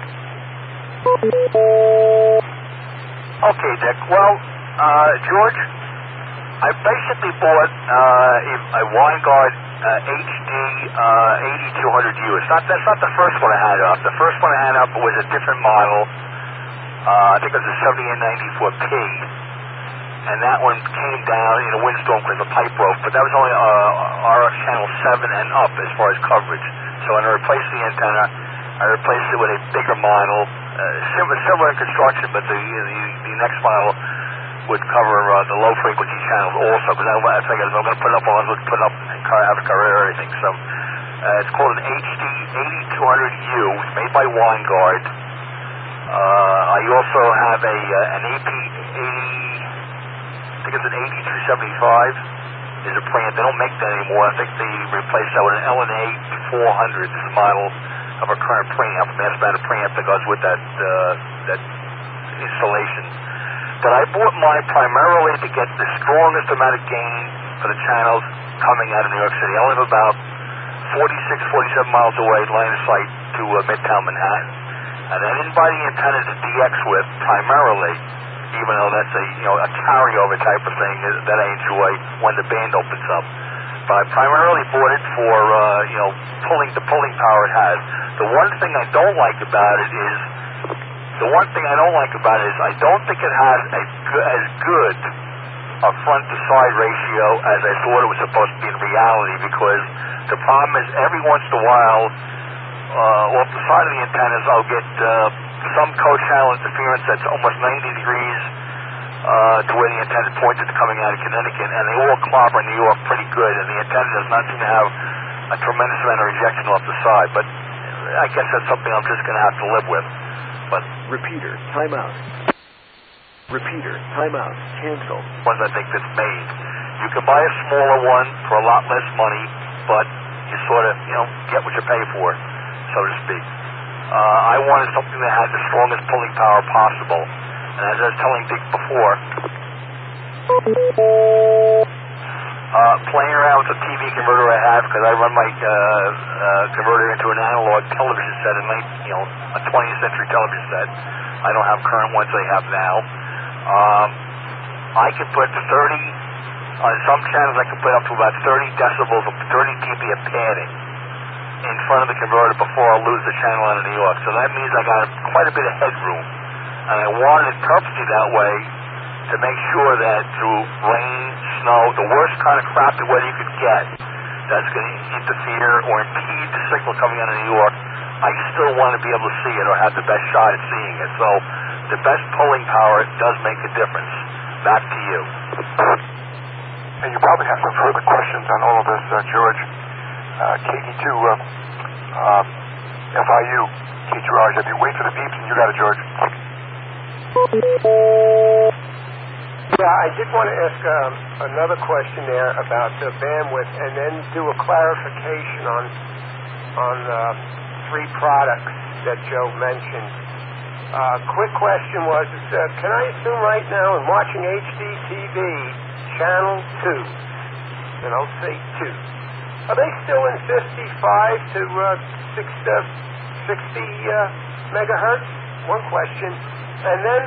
Okay, Dick. Well, uh, George, I basically bought uh, a Winegard uh, H D uh, eighty-two hundred U. It's not, that's not the first one I had up. The first one I had up was a different model. Uh, I think it was a seventy-eight ninety-four P. And that one came down in a windstorm because the pipe broke. But that was only uh, R F channel seven and up as far as coverage. So when I replaced the antenna, I replaced it with a bigger model, uh, similar, similar in construction, but the, the, the next model would cover uh, the low frequency channels also. Because I, I figured if I'm going to put it up, I was going to put it up and have it cover everything. So uh, it's called an H D eighty-two hundred U. It's made by Winegard. Uh, I also have a uh, an A P eighty. I think it's an eighty-two seventy-five. Is a preamp. They don't make that anymore. I think they replaced that with an L N A four hundred. This is a model of a current preamp, a mass band preamp that goes with that uh, that installation. But I bought mine primarily to get the strongest amount of gain for the channels coming out of New York City. I live about forty-six, forty-seven miles away, line of sight to uh, Midtown Manhattan. And I didn't buy the antenna to D X with primarily, even though that's a you know a carryover type of thing that I enjoy when the band opens up. But I primarily bought it for uh, you know pulling the pulling power it has. The one thing I don't like about it is the one thing I don't like about it is I don't think it has a good, as good a front to side ratio as I thought it was supposed to be in reality. Because the problem is every once in a while, uh, off the side of the antennas, I'll get uh, some co-channel interference that's almost ninety degrees uh, to where the antenna is pointed to coming out of Connecticut, and they all clobber New York pretty good, and the antenna does not seem to have a tremendous amount of rejection off the side. But I guess that's something I'm just going to have to live with. But Repeater, timeout. Repeater, timeout, cancel. Ones I think that's made. You can buy a smaller one for a lot less money, but you sort of, you know, get what you pay for, so to speak. Uh, I wanted something that had the strongest pulling power possible. And as I was telling Dick before, uh, playing around with the T V converter I have, because I run my uh, uh, converter into an analog television set, and you know, a twentieth century television set. I don't have current ones they have now. Um, I can put thirty, on some channels I can put up to about thirty decibels of thirty dB of padding in front of the converter before I lose the channel out of New York. So that means I got quite a bit of headroom. And I wanted it purposely that way to make sure that through rain, snow, the worst kind of crappy weather you could get that's going to interfere or impede the signal coming out of New York, I still want to be able to see it or have the best shot at seeing it. So the best pulling power does make a difference. Back to you. Hey, you probably have some further questions on all of this, uh, George. Uh, K D two uh, uh, F I U, K two R I W. Wait for the beeps and you got it, George. Yeah, I did want to ask um, another question there about the bandwidth, and then do a clarification on on uh, three products that Joe mentioned. Uh, quick question was, uh, can I assume right now in watching H D T V, channel two, and I'll say two, are they still in fifty-five to uh, sixty uh, megahertz? One question. And then